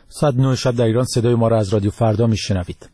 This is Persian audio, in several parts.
ساعت 9 شب در ایران صدای ما را از رادیو فردا میشنوید.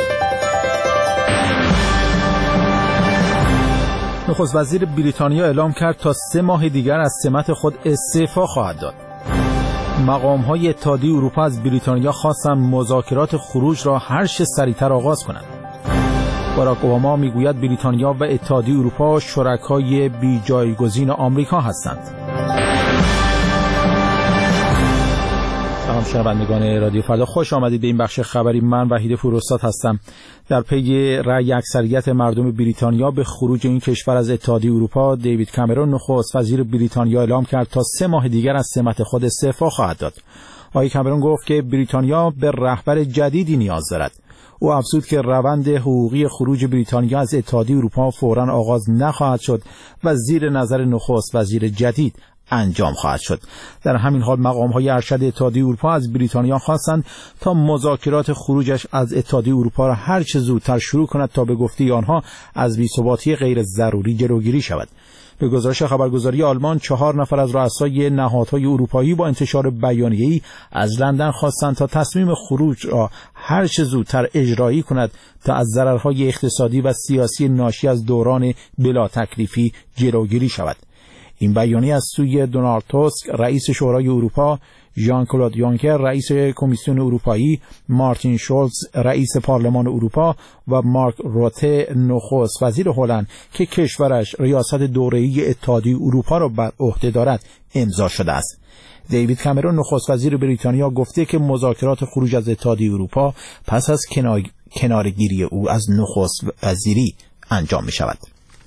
نخست وزیر بریتانیا اعلام کرد تا 3 ماه دیگر از سمت خود استعفا خواهد داد. مقام‌های اتحادیه اروپا از بریتانیا خواستند مذاکرات خروج را هر چه سریعتر آغاز کنند. باراک اوباما میگوید بریتانیا و اتحادیه اروپا شرکای بی جایگزین آمریکا هستند. سلام شنوندگان رادیو فردا، خوش آمدید به این بخش خبری. من وحید فروستاد هستم. در پی رأی اکثریت مردم بریتانیا به خروج این کشور از اتحادیه اروپا، دیوید کامرون نخست وزیر بریتانیا اعلام کرد تا 3 ماه دیگر از سمت خود استعفا خواهد داد. آقای کامرون گفت که بریتانیا به رهبر جدیدی نیاز دارد. او افزود که روند حقوقی خروج بریتانیا از اتحادیه اروپا فوراً آغاز نخواهد شد و زیر نظر نخست وزیر جدید انجام خواهد شد. در همین حال مقام‌های ارشد اتحادیه اروپا از بریتانیا خواستند تا مذاکرات خروجش از اتحادیه اروپا را هر چه زودتر شروع کند تا به گفته آنها از بی‌ثباتی غیر ضروری جلوگیری شود. به گزارش خبرگزاری آلمان 4 نفر از رؤسای نهادهای اروپایی با انتشار بیانیه‌ای از لندن خواستند تا تصمیم خروج را هر چه زودتر اجرایی کند تا از ضررهای اقتصادی و سیاسی ناشی از دوران بلا تکلیفی جلوگیری شود. این بیانیه از سوی دونالد توسک رئیس شورای اروپا، ژان کلود یونکر رئیس کمیسیون اروپایی، مارتین شولز رئیس پارلمان اروپا و مارک روته نخست وزیر هلند که کشورش ریاست دوره‌ای اتحادیه اروپا را بر عهده دارد امضا شده است. دیوید کامرون نخست وزیر بریتانیا گفته که مذاکرات خروج از اتحادیه اروپا پس از کنارگیری او از نخست وزیری انجام می شود.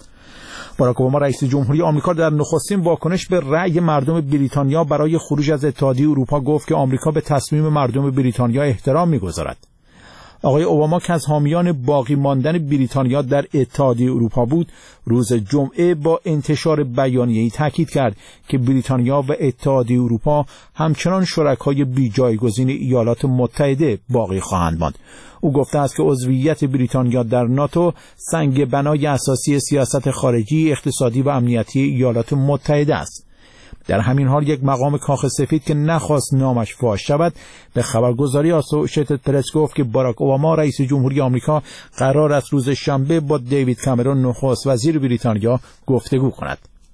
باراک اوباما رئیس جمهوری آمریکا در نخستین واکنش به رأی مردم بریتانیا برای خروج از اتحادیه اروپا گفت که آمریکا به تصمیم مردم بریتانیا احترام می‌گذارد. آقای اوباما که از حامیان باقی ماندن بریتانیا در اتحادیه اروپا بود، روز جمعه با انتشار بیانیه‌ای تاکید کرد که بریتانیا و اتحادیه اروپا همچنان شرکای بی‌جایگزین ایالات متحده باقی خواهند ماند. او گفته است که عضویت بریتانیا در ناتو سنگ بنای اساسی سیاست خارجی، اقتصادی و امنیتی ایالات متحده است. در همین حال یک مقام کاخ سفید که نخواست نامش فاش شود به خبرگزاری اسوشیتد پرس گفت که باراک اوباما رئیس جمهوری آمریکا قرار است روز شنبه با دیوید کامرون نخست وزیر بریتانیا گفتگو کند.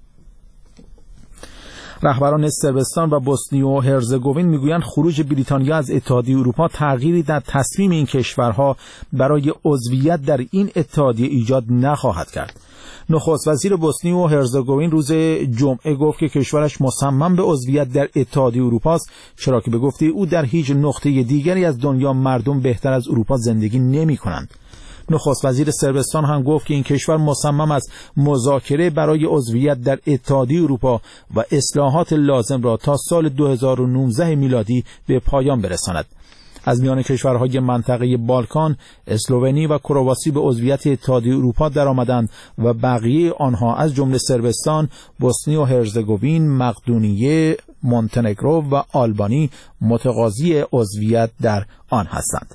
رهبران صربستان و بوسنی و هرزگوین میگویند خروج بریتانیا از اتحادیه اروپا تغییری در تصمیم این کشورها برای عضویت در این اتحادیه ایجاد نخواهد کرد. نخست وزیر بوسنی و هرزگوین روز جمعه گفت که کشورش مصمم به عضویت در اتحادیه اروپا است، چرا که به گفته او در هیچ نقطه دیگری از دنیا مردم بهتر از اروپا زندگی نمی‌کنند. نخست وزیر صربستان هم گفت که این کشور مصمم است مذاکره برای عضویت در اتحادیه اروپا و اصلاحات لازم را تا سال 2019 میلادی به پایان برساند. از میان کشورهای منطقه بالکان، اسلوونی و کرواسی به عضویت اتحادیه اروپا درآمدند و بقیه آنها از جمله صربستان، بوسنی و هرزگوین، مقدونیه، مونتنگرو و آلبانی متقاضی عضویت در آن هستند.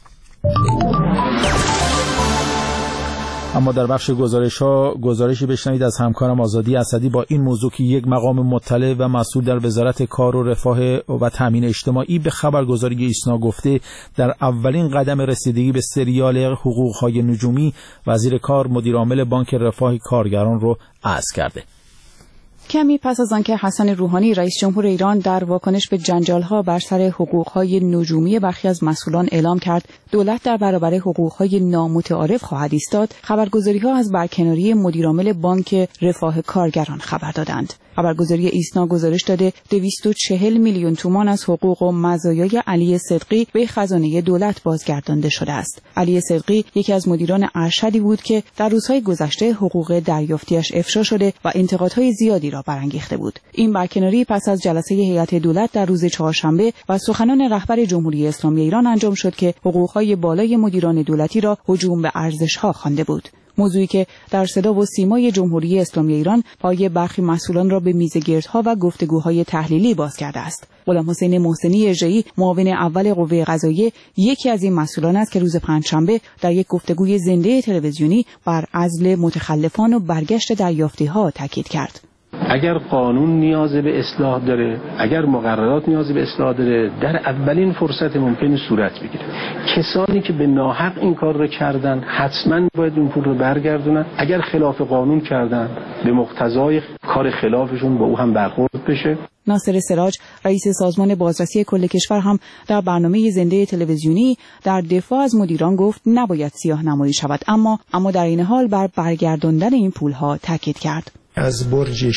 اما در بخش گزارشی بشنوید از همکارم آزادی اسدی با این موضوع که یک مقام مطلع و مسئول در وزارت کار و رفاه و تامین اجتماعی به خبرگزاری ایسنا گفته در اولین قدم رسیدگی به سریال حقوق‌های نجومی، وزیر کار مدیرعامل بانک رفاه کارگران رو عزل کرده. کمی پس از آنکه حسن روحانی رئیس جمهور ایران در واکنش به جنجال‌ها بر سر حقوق‌های نجومی برخی از مسئولان اعلام کرد دولت در برابر حقوق‌های نامتعارف خواهد ایستاد، خبرگزاری‌ها از برکناری مدیرعامل بانک رفاه کارگران خبر دادند. خبرگزاری ایسنا گزارش داده 240 میلیون تومان از حقوق و مزایای علی صدقی به خزانه دولت بازگردانده شده است. علی صدقی یکی از مدیران ارشدی بود که در روزهای گذشته حقوق دریافتیش افشا شده و انتقادهای زیادی را برانگیخته بود. این برکناری پس از جلسه هیئت دولت در روز چهارشنبه و سخنان رهبر جمهوری اسلامی ایران انجام شد که حقوق‌های بالای مدیران دولتی را هجوم به ارزش‌ها خوانده بود. موضوعی که در صدا و سیمای جمهوری اسلامی ایران پای برخی مسئولان را به میزگردها و گفتگوهای تحلیلی باز کرده است. غلام حسین محسنی ارجعی معاون اول قوه قضاییه یکی از این مسئولان است که روز پنجشنبه در یک گفتگوی زنده تلویزیونی بر عزل متخلفان و برگشت دریافتی‌ها تاکید کرد. اگر قانون نیاز به اصلاح داره، اگر مقررات نیاز به اصلاح داره، در اولین فرصت ممکن صورت بگیره. کسانی که به ناحق این کار رو کردن حتما باید این پول رو برگردونن. اگر خلاف قانون کردن به مقتضای کار خلافشون با او هم برخورد بشه. ناصر سراج رئیس سازمان بازرسی کل کشور هم در برنامه زنده تلویزیونی در دفاع از مدیران گفت نباید سیاه‌نمایی شود، اما در این حال بر برگرداندن این پولها تاکید کرد. از برج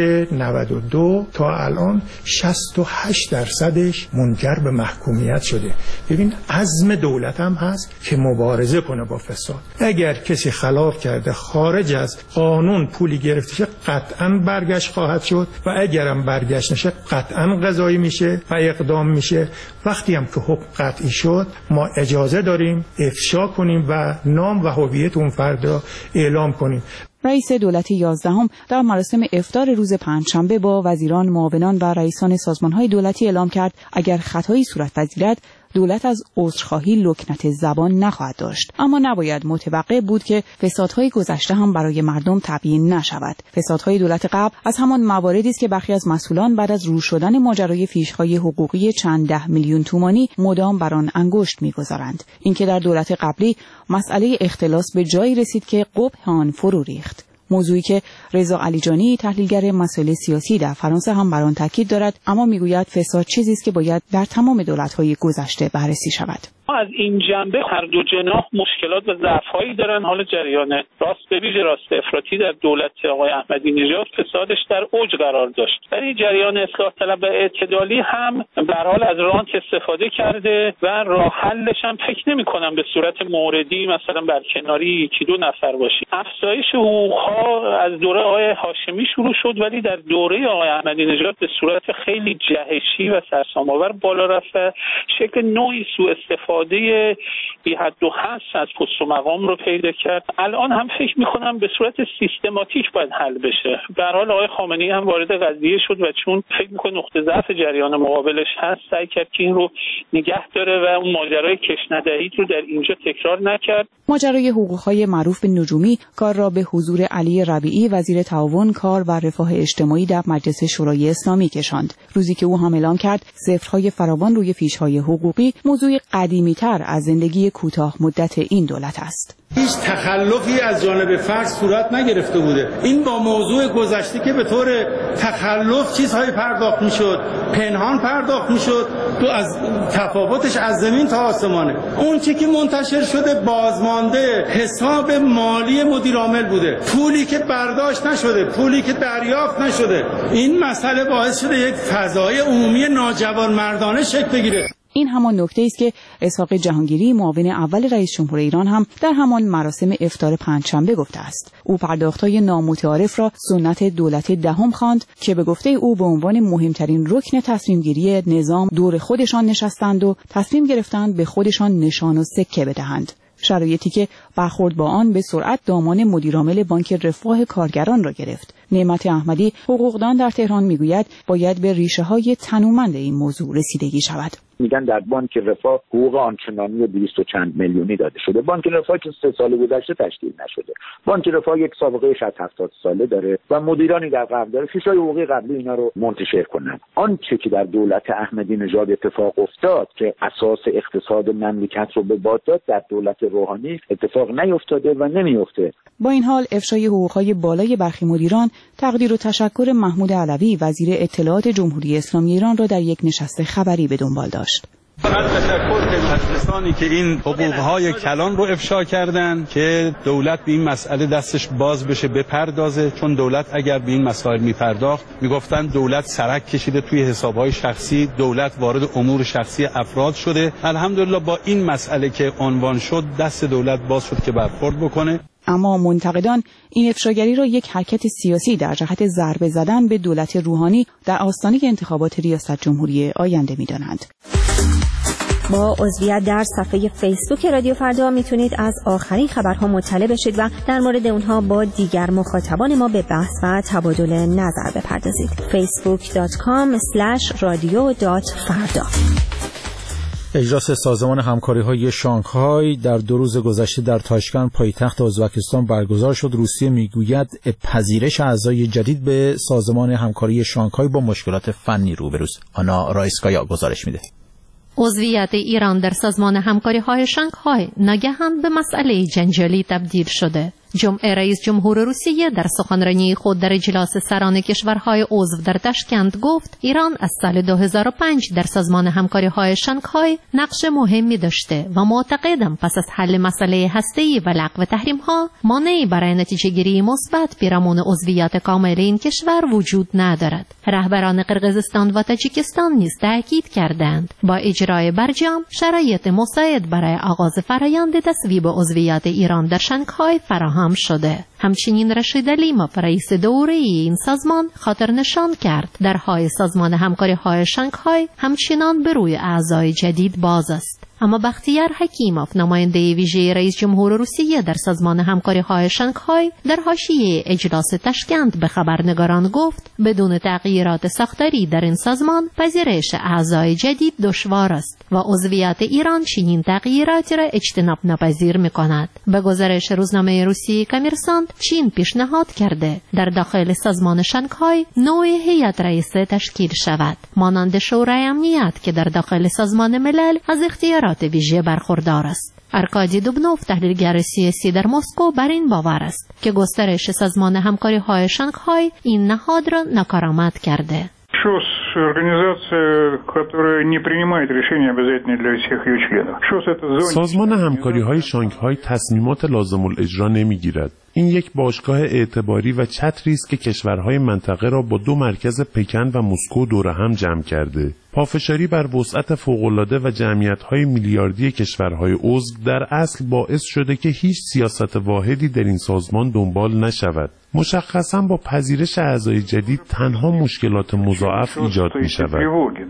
692 تا الان 68%ش منجر به محکومیت شده. ببین عزم دولت هم هست که مبارزه کنه با فساد. اگر کسی خلاف کرده خارج از قانون پولی گرفته شه قطعاً برگشت خواهد شد و اگرم برگشت نشه قطعاً قضایی میشه و اقدام میشه. وقتی هم که حکم قطعی شد ما اجازه داریم افشا کنیم و نام و هویت اون فرد را اعلام کنیم. رئیس دولت 11 در مراسم افطار روز پنجشنبه با وزیران، معاونان و رئیسان سازمان‌های دولتی اعلام کرد اگر خطایی صورت پذیرد دولت از عذرخواهی لکنت زبان نخواهد داشت، اما نباید متوقف بود که فسادهای گذشته هم برای مردم تبیین نشود. فسادهای دولت قبل از همان مواردی است که برخی از مسئولان بعد از رو شدن ماجرای فیش‌های حقوقی چند ده میلیون تومانی مدام بر آن انگشت می‌گذارند. اینکه در دولت قبلی مسئله اختلاس به جایی رسید که قبح آن فرو ریخت. موضوعی که رضا علیجانی تحلیلگر مسائل سیاسی در فرانسه هم بر آن تاکید دارد، اما میگوید فساد چیزی است که باید در تمام دولت‌های گذشته بررسی شود. از این جنبه هر دو جناح مشکلات و ضعف‌هایی دارن. حال جریان راست به ویژه راست افراطی در دولت آقای احمدی نژاد فسادش در اوج قرار داشت. در این جریان اصلاح طلب و اعتدالی هم به هر حال از رانت استفاده کرده و راه حلش هم فکر نمی‌کنم به صورت موردی مثلا برکناری یکی دو نفر باشه. افزایش حقوق‌ها از دوره آقای هاشمی شروع شد ولی در دوره آقای احمدی نژاد به صورت خیلی جهشی و سرسام‌آور بالا رفت. شکل نوعی سوء استفاده بی حد و حصر از پست و مقام رو پیدا کرد. الان هم فکر می‌کنم به صورت سیستماتیک باید حل بشه. به هر حال آقای خامنه‌ای هم وارد قضیه شد و چون فکر می‌کنه نقطه ضعف جریان مقابلش هست سعی کرد که این رو نگه داره و اون ماجرای کشندهی رو در اینجا تکرار نکرد. ماجرای حقوق‌های معروف به نجومی کار را به حضور علی ربیعی وزیر تعاون، کار و رفاه اجتماعی در مجلس شورای اسلامی کشاند. روزی که او هم اعلام کرد صفرهای فراوان روی فیش‌های حقوقی موضوع قدیمی‌تر از زندگی کوتاه مدت این دولت است. هیچ تخلفی از جانب فرد صورت نگرفته بوده. این با موضوع گذشته که به طور تخلف چیزهای پرداخت میشد، پنهان پرداخت میشد، تو از تفاوتش از زمین تا آسمانه. اون چیزی که منتشر شده بازمانده حساب مالی مدیر عامل بوده، پولی که برداشت نشده، پولی که دریافت نشده. این مسئله باعث شده یک فضای عمومی ناجوانمردانه شکل بگیره. این همان نکته است که اسحاق جهانگیری معاون اول رئیس جمهور ایران هم در همان مراسم افطار پنجشنبه گفته است. او پرداخت‌های نامتعارف را سنت دولت دهم خواند که به گفته او به عنوان مهمترین رکن تصمیم‌گیری نظام دور خودشان نشستند و تصمیم گرفتند به خودشان نشان و سکه بدهند. شرایطی که برخورد با آن به سرعت دامان مدیرعامل بانک رفاه کارگران را گرفت. نعمت احمدی حقوقدان در تهران میگوید باید به ریشه‌های تنومند این موضوع رسیدگی شود. میگن در بانک رفاه حقوق آنچنانی 200 و چند میلیونی داده شده. بانک رفاه که 3 سال گذشته تشکیل نشده. بانک رفاه یک سابقه 60-70 ساله داره و مدیرانی در قبل داره فیشای حقوقی قبلی اینا رو منتشر کنن. آنچه که در دولت احمدی نژاد اتفاق افتاد که اساس اقتصاد مملکت رو به باد داد در دولت روحانی اتفاق نیفتاده و نمیفته. با این حال افشای حقوق‌های بالای برخی مدیران تقدیر و تشکر محمود علوی وزیر اطلاعات جمهوری اسلامی ایران را در یک نشست خبری به دنبال داشت. من تشکر کنم از کسانی که این حقوق‌های کلان رو افشا کردن که دولت به این مسئله دستش باز بشه بپردازه، چون دولت اگر به این مسائل میپرداخت میگفتن دولت سرک کشیده توی حساب‌های شخصی، دولت وارد امور شخصی افراد شده. الحمدلله با این مسئله که عنوان شد دست دولت باز شد که برخورد بکنه. اما منتقدان این افشاگری را یک حرکت سیاسی در جهت ضربه زدن به دولت روحانی در آستانه انتخابات ریاست جمهوری آینده می‌دانند. با عضویت در صفحه فیسبوک رادیو فردا میتونید از آخرین خبرها مطلع بشید و در مورد اونها با دیگر مخاطبان ما به بحث و تبادل نظر بپردازید. facebook.com/radio.farda اجلاس سازمان همکاری‌های شانگهای در 2 روز گذشته در تاشکند پایتخت ازبکستان برگزار شد. روسیه میگوید پذیرش اعضای جدید به سازمان همکاری شانگهای با مشکلات فنی روبروست. آنا رایسکایا گزارش میده. عضویت ایران در سازمان همکاری‌های شانگهای ناگهان به مسئله جنجالی تبدیل شده. جمعه رئیس جمهور روسیه در سخنرانی خود در اجلاس سران کشورهای عضو در تاشکند گفت ایران از سال 2005 در سازمان همکاری‌های شانگهای نقش مهمی داشته و معتقدم پس از حل مسئله هسته‌ای و لغو تحریم‌ها مانعی برای نتیجه‌گیری مثبت پیرامون عضویت کامل این کشور وجود ندارد. رهبران قرقیزستان و تاجیکستان نیز تاکید کردند با اجرای برجام شرایط مساعد برای آغاز فرآیند تصویب عضویت ایران در شانگهای فراهم شده. همچنین رشید علیموف رئیس دوره این سازمان خاطر نشان کرد درهای سازمان همکاری‌های شانگهای همچنان به روی اعضای جدید باز است. اما بختیار حکیموف نماینده ویژه رئیس جمهور روسیه در سازمان همکاری‌های شانگهای در حاشیه اجلاس تاشکند به خبرنگاران گفت بدون تغییرات ساختاری در این سازمان پذیرش اعضای جدید دشوار است و عضویت ایران چنین تغییراتی را اجتناب ناپذیر می‌کند. به گزارش روزنامه روسیه کامرسانت چین پیشنهاد کرده در داخل سازمان شانگهای نوع هیئت رئیسه تشکیل شود مانند شورای امنیت که در داخل سازمان ملل از اختیارات ویژه برخوردار است. ارکادی دوبنوف تحلیلگر سیاسی در مسکو بر این باور است که گسترش سازمان همکاری‌های شانگهای این نهاد را ناکارآمد کرده. ШОС – организация, которая не принимает решения обязательно для всех ее членов. ШОС – это зона. سازمان همکاری‌های شانگهای تصمیمات لازم الاجرا نمیگیرد. این یک باشگاه اعتباری و چتری است که کشورهای منطقه را با 2 مرکز پکن و مسکو دور هم جمع کرده. پافشاری بر وسعت فوق‌العاده و جمعیت‌های میلیاردی کشورهای عضو در اصل باعث شده که هیچ سیاست واحدی در این سازمان دنبال نشود. مشخصاً با پذیرش اعضای جدید تنها مشکلات مضاعف ایجاد می‌شود.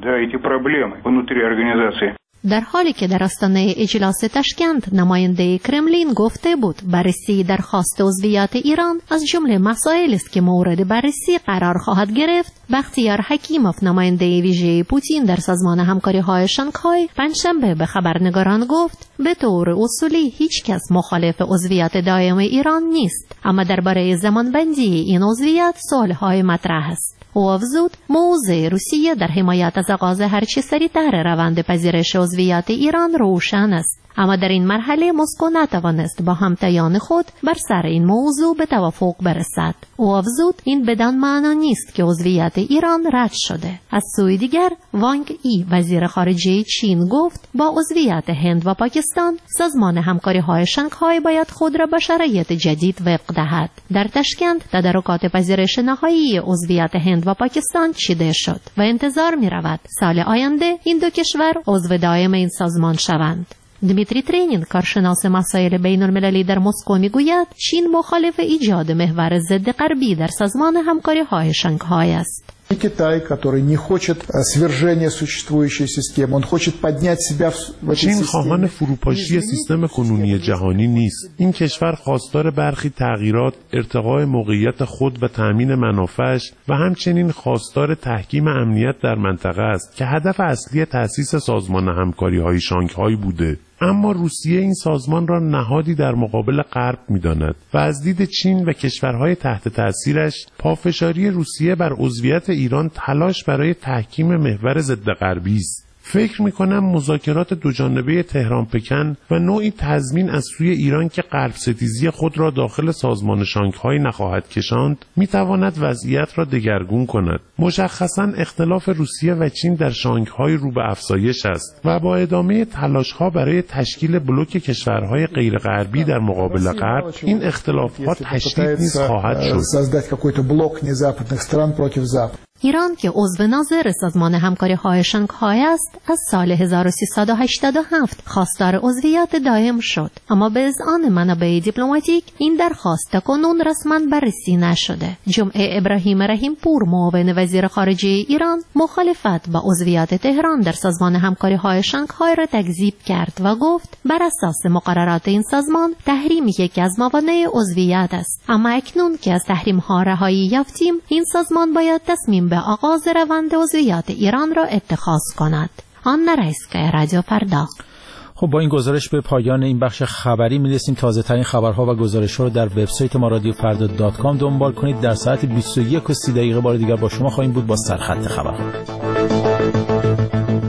در حالی که در آستانه اجلاس تاشکند نماینده کرملین گفته بود بررسی درخواست عضویت ایران از جمله مسائلی است که مورد بررسی قرار خواهد گرفت، بختیار حکیموف نماینده ویژه پوتین در سازمان همکاری‌های شانگهای پنجشنبه به خبرنگاران گفت به طور اصولی هیچ کس مخالف عضویت دائم ایران نیست، اما درباره زمانبندی این عضویت سوال‌های مطرح است. او افزود موضع روسیه در حمایت از آغاز هرچه سریعتر روند پذیرش عضویت ایران روشن است، اما در این مرحله مسکو نتوانست با همتایان خود بر سر این موضوع به توافق برسد. او افزود این بدان معنا نیست که عضویت ایران رد شده. از سوی دیگر وانگ ای وزیر خارجه چین گفت با عضویت هند و پاکستان سازمان همکاری‌های شانگهای باید خود را به شرایط جدید وفق دهد. در تاشکند تدارکات پذیرش نهایی عضویت هند و پاکستان چیده شد و انتظار می‌رود سال آینده این 2 کشور عضو دائم این سازمان شوند. دمیتری ترینین کارشناس مسائل بین المللی در مسکو میگوید چین مخالف ایجاد محور ضد غربی در سازمان همکاری‌های شانگهای است. Китай, который не хочет свержения существующей системы, он хочет поднять себя в этой چین системе. خواهان فروپاشی سیستم کنونی جهانی نیست. این کشور خواستار برخی تغییرات، ارتقاء موقعیت خود و تأمین منافعش و همچنین خواستار تحکیم امنیت در منطقه است که هدف اصلی تأسیس سازمان همکاری‌های شانگهای بوده. اما روسیه این سازمان را نهادی در مقابل غرب می‌داند و از دید چین و کشورهای تحت تأثیرش پافشاری روسیه بر عضویت ایران تلاش برای تحکیم محور ضد غربی است. فکر می‌کنم مذاکرات دوجانبه تهران پکن و نوعی تضمین از سوی ایران که غرب ستیزی خود را داخل سازمان شانگهای نخواهد کشاند می‌تواند وضعیت را دگرگون کند. مشخصاً اختلاف روسیه و چین در شانگهای رو به افزایش است و با ادامه تلاش‌ها برای تشکیل بلوک کشورهای غیر غربی در مقابل غرب این اختلافات تشدید نیز خواهد شد. ایران که عضو ناظر سازمان همکاری‌های شانگهای است از سال 1387 خواستار عضویت دائم شد، اما به اذعان منابع دیپلماتیک این درخواست تاکنون رسما بررسی نشده. جمعه ابراهیم رحیم پور معاون وزیر خارجه ایران مخالفت با عضویت تهران در سازمان همکاری‌های شانگهای را تکذیب کرد و گفت بر اساس مقررات این سازمان تحریم یکی از موانع عضویت است، اما اکنون که از تحریم‌ها رهایی یافتیم این سازمان باید تصمیم به آغاز روند عضویت ایران را اتخاذ کند. Anna Rajskaya, رادیو فردا. خب با این گزارش به پایان این بخش خبری می‌رسیم. تازه ترین خبرها و گزارش‌ها رو در وبسایت ما رادیوفردا.com دنبال کنید. در ساعت 21:30 بار دیگر با شما خواهیم بود با سرخط خبرها.